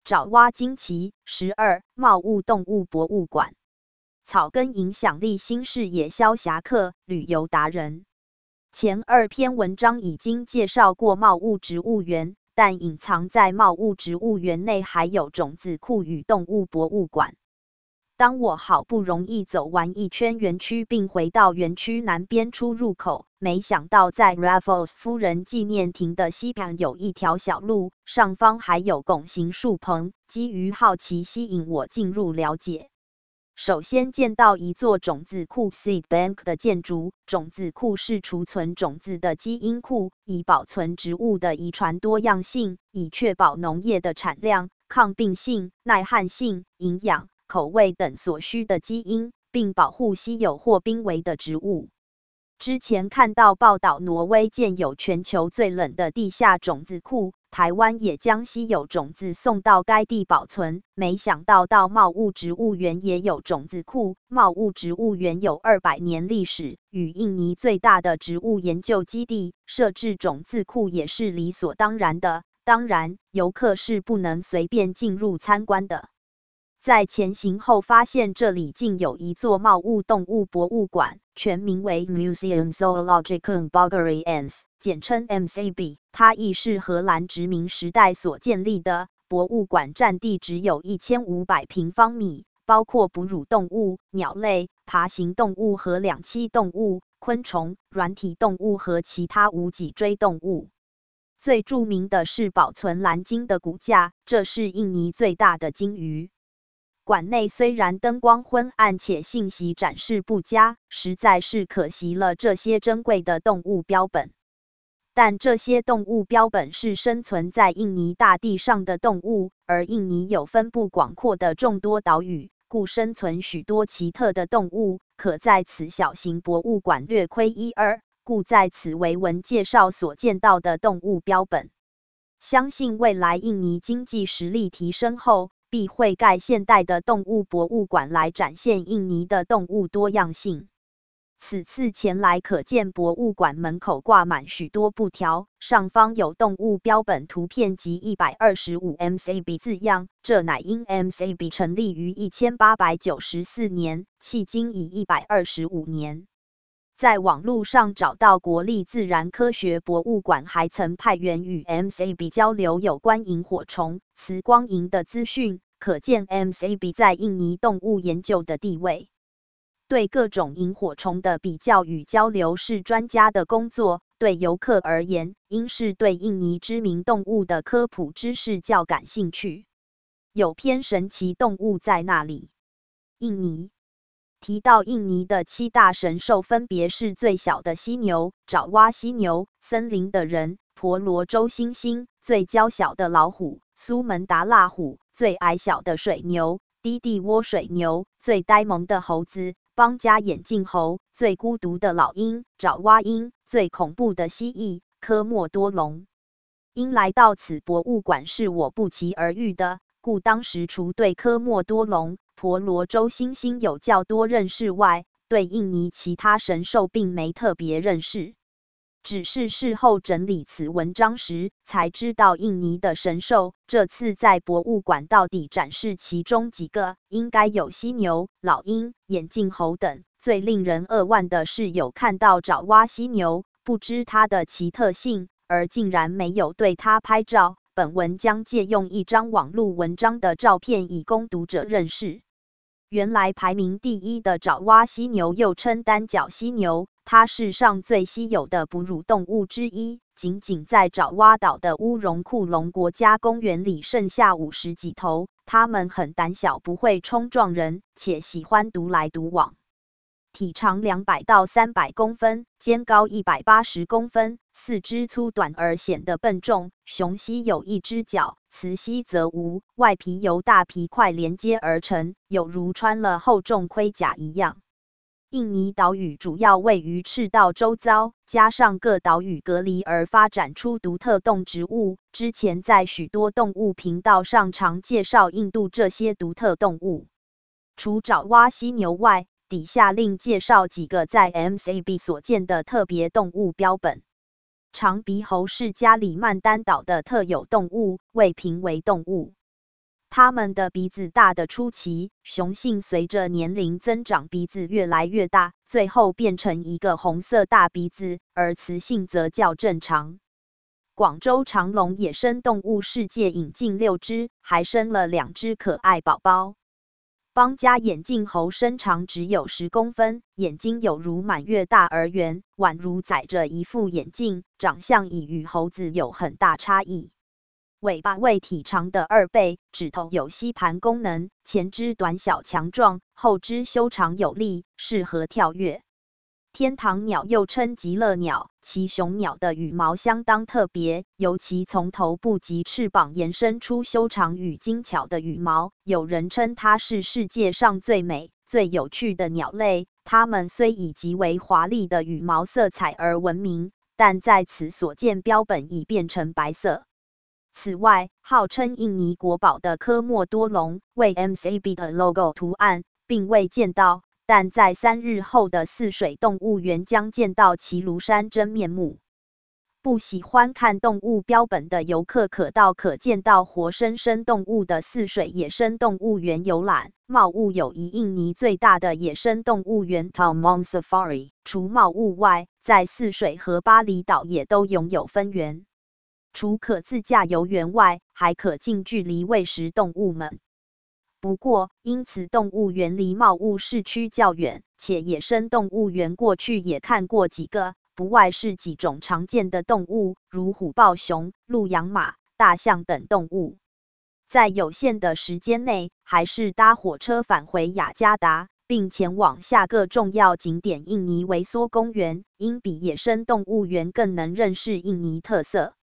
爪哇惊奇12茂物动物博物馆。草根影响力新视野消侠客旅游达人。前2篇文章已经介绍过茂物植物园，但隐藏在茂物植物园内还有种子库与动物博物馆。当我好不容易走完一圈园区并回到园区南边出入口，没想到在 Raffles 夫人纪念亭的西边有一条小路，上方还有拱形树棚，基于好奇吸引我进入了解。首先见到一座种子库 Seed Bank 的建筑，种子库是储存种子的基因库，以保存植物的遗传多样性，以确保农业的产量、抗病性、耐旱性、营养、口味等所需的基因，并保护稀有或濒危的植物。之前看到报道，挪威建有全球最冷的地下种子库，台湾也将稀有种子送到该地保存。没想到茂物植物园也有种子库。茂物植物园有200年历史，与印尼最大的植物研究基地设置种子库也是理所当然的。当然，游客是不能随便进入参观的。在前行后发现这里竟有一座茂物动物博物馆，全名为 Museum Zoologicum Bulgarians， 简称 MCB。它亦是荷兰殖民时代所建立的。博物馆占地只有1500平方米，包括哺乳动物、鸟类、爬行动物和两栖动物、昆虫、软体动物和其他无脊椎动物。最著名的是保存蓝鲸的骨架，这是印尼最大的鲸鱼。馆内虽然灯光昏暗且信息展示不佳，实在是可惜了这些珍贵的动物标本。但这些动物标本是生存在印尼大地上的动物，而印尼有分布广阔的众多岛屿，故生存许多奇特的动物，可在此小型博物馆略窥一二，故在此为文介绍所见到的动物标本。相信未来印尼经济实力提升后，必会盖现代的动物博物馆来展现印尼的动物多样性。此次前来可见博物馆门口挂满许多布条，上方有动物标本图片及125 MCB 字样，这乃因 MCB 成立于1894年，迄今已125年。在网络上找到国立自然科学博物馆还曾派员与 MCB 交流有关萤火虫、磁光萤的资讯，可见 MCB 在印尼动物研究的地位。对各种萤火虫的比较与交流是专家的工作，对游客而言，应是对印尼知名动物的科普知识较感兴趣。有篇神奇动物在那里。印尼提到印尼的7大神兽分别是最小的犀牛、爪哇犀牛、森林的人、婆罗洲猩猩、最娇小的老虎、苏门答腊虎、最矮小的水牛、低地窝水牛、最呆萌的猴子、邦加眼镜猴、最孤独的老鹰、爪哇鹰、最恐怖的蜥蜴、科莫多龙。因来到此博物馆是我不期而遇的，故当时除对科莫多龙、婆罗洲猩猩有较多认识外，对印尼其他神兽并没特别认识。只是事后整理此文章时，才知道印尼的神兽这次在博物馆到底展示其中几个，应该有犀牛、老鹰、眼镜猴等。最令人扼腕的是有看到爪哇犀牛，不知它的奇特性，而竟然没有对它拍照。本文将借用一张网络文章的照片以供读者认识。原来排名第1的爪哇犀牛又称单角犀牛，它是上最稀有的哺乳动物之一，仅仅在爪哇岛的乌荣库隆国家公园里剩下50几头。它们很胆小，不会冲撞人，且喜欢独来独往。体长200到300公分，肩高180公分，四肢粗短而显得笨重。雄犀有1只脚，雌犀则无，外皮由大皮块连接而成，有如穿了厚重盔甲一样。印尼岛屿主要位于赤道周遭，加上各岛屿隔离而发展出独特动植物。之前在许多动物频道上常介绍印度这些独特动物。除爪哇犀牛外，底下另介绍几个在 MCB 所见的特别动物标本。长鼻猴是加里曼丹岛的特有动物，未评为动物。 它们的鼻子大的出奇，雄性随着年龄增长鼻子越来越大，最后变成一个红色大鼻子，而雌性则较正常。广州长隆野生动物世界引进6只，还生了2只可爱宝宝。邦家眼镜猴身长只有10公分，眼睛有如满月大而圆，宛如载着一副眼镜，长相已与猴子有很大差异。尾巴为体长的2倍，指头有吸盘功能，前肢短小强壮，后肢修长有力，适合跳跃。天堂鸟又称极乐鸟，其雄鸟的羽毛相当特别，尤其从头部及翅膀延伸出修长与精巧的羽毛，有人称它是世界上最美、最有趣的鸟类。它们虽以极为华丽的羽毛色彩而闻名，但在此所见标本已变成白色。此外，号称印尼国宝的科莫多龙为 MCB 的 logo 图案，并未见到。但在3日后的泗水动物园将见到其庐山真面目。不喜欢看动物标本的游客可到可见到活生生动物的泗水野生动物园游览。茂物有一印尼最大的野生动物园 Taman Safari。除茂物外，在泗水和巴厘岛也都拥有分园。除可自驾游园外，还可近距离喂食动物们。不过，因此动物园离茂物市区较远，且野生动物园过去也看过几个，不外是几种常见的动物，如虎豹熊、鹿羊马、大象等动物。在有限的时间内，还是搭火车返回雅加达，并前往下个重要景点印尼维梭公园，因比野生动物园更能认识印尼特色。